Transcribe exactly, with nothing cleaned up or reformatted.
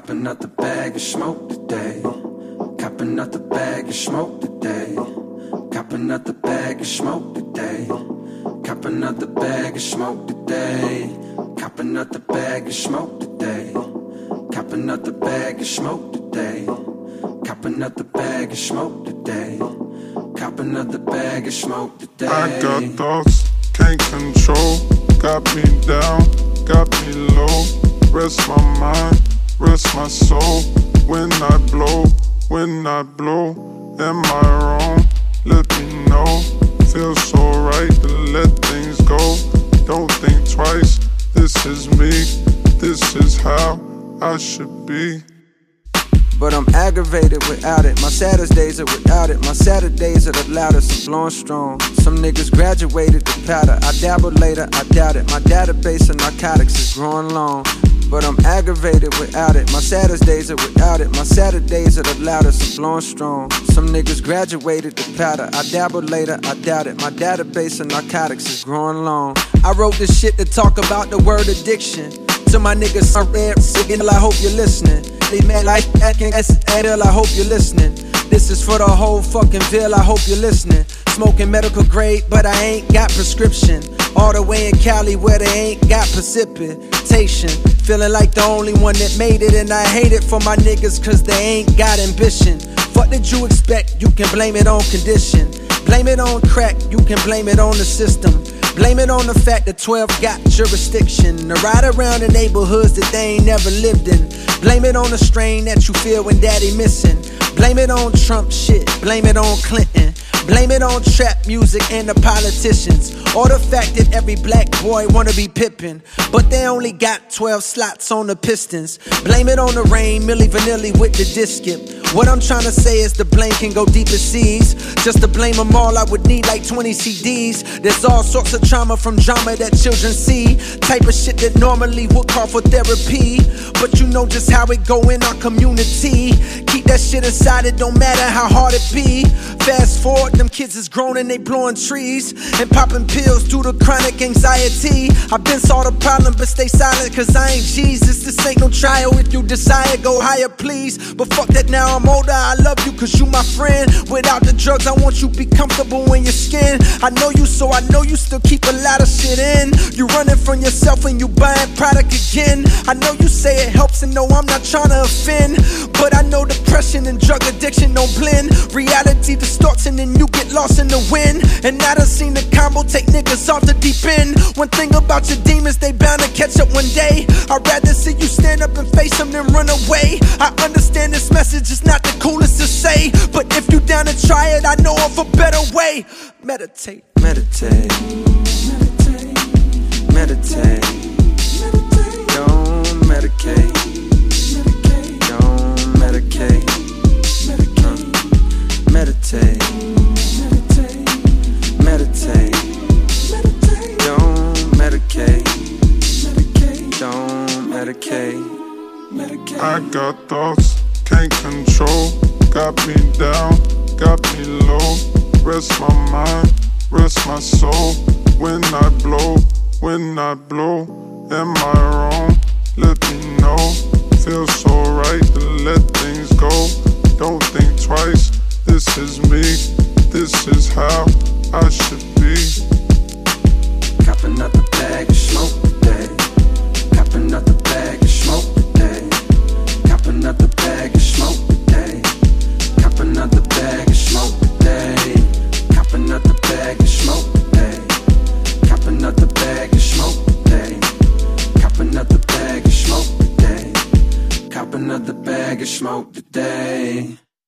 Copping out the bag of smoke today. Copping out the bag of smoke today. Copping out the bag of smoke today. Copping out the bag of smoke today. Copping out the bag of smoke today. Copping out the bag of smoke today. Copping out the bag of smoke today. Copping out the bag of smoke today. I got thoughts, can't control. Got me down, got me low. Rest my mind, rest my soul. When I blow, when I blow, am I wrong? Let me know. Feels so right to let things go. Don't think twice, this is me. This is how I should be. But I'm aggravated without it. My saddest days are without it. My Saturdays are the loudest. I'm blowing strong. Some niggas graduated to powder. I dabble later, I doubt it. My database of narcotics is growing long. But I'm aggravated without it. My saddest days are without it. My Saturdays are the loudest. I'm blowing strong. Some niggas graduated to powder. I dabble later, I doubt it. My database of narcotics is growing long. I wrote this shit to talk about the word addiction. To my niggas, I'm red, sick, I hope you're listening. Man, like acting as I hope you're listening. This is for the whole fucking Ville, I hope you're listening. Smoking medical grade, but I ain't got prescription. All the way in Cali where they ain't got precipitation. Feeling like the only one that made it, and I hate it for my niggas cause they ain't got ambition. What did you expect? You can blame it on condition. Blame it on crack, you can blame it on the system. Blame it on the fact that twelve got jurisdiction to ride around in neighborhoods that they ain't never lived in. Blame it on the strain that you feel when daddy missing. Blame it on Trump shit, blame it on Clinton. Blame it on trap music and the politicians. Or the fact that every black boy wanna be Pippin, but they only got twelve slots on the Pistons. Blame it on the rain, Milli Vanilli with the disc skip. What I'm trying to say is the blame can go deep as seas. Just to blame them all, I would need like twenty C Ds. There's all sorts of trauma from drama that children see. Type of shit that normally would call for therapy. But you know just how it go in our community. Keep that shit inside, it don't matter how hard it be. Fast forward, them kids is grown and they blowing trees and popping pills due to chronic anxiety. I've been saw the problem but stay silent cause I ain't Jesus. This ain't no trial, if you desire go higher please. But fuck that, now I'm older, I love you cause you my friend. Without the drugs I want you be comfortable in your skin. I know you so I know you still keep a lot of shit in. You running from yourself and you buying product again. I know you say it helps and no I'm not trying to offend, but I know depression and drug addiction don't blend. Reality distorts and then you get lost in the wind. And I done seen the combo take niggas off the deep end. One thing about your demons, they bound to catch up one day. I'd rather see you stand up and face them than run away. I understand this message is not the coolest to say, but if you down to try it, I know of a better way. Meditate, meditate, meditate, meditate. Don't medicate, don't medicate. Meditate, meditate, don't medicate, don't medicate. I got thoughts, can't control. Got me down, got me low. Rest my mind, rest my soul. When I blow, when I blow, am I wrong? Let me know. Feels so right to let things go. Don't think twice, this is me. This is how I should be. Copping out the bag of smoke today. Copping out the bag of smoke today. Copping out the bag of smoke today. Copping out the bag of smoke today. Copping out the bag of smoke today. Copping out the bag of smoke today. Copping out the bag of smoke today. Copping out the bag of smoke today.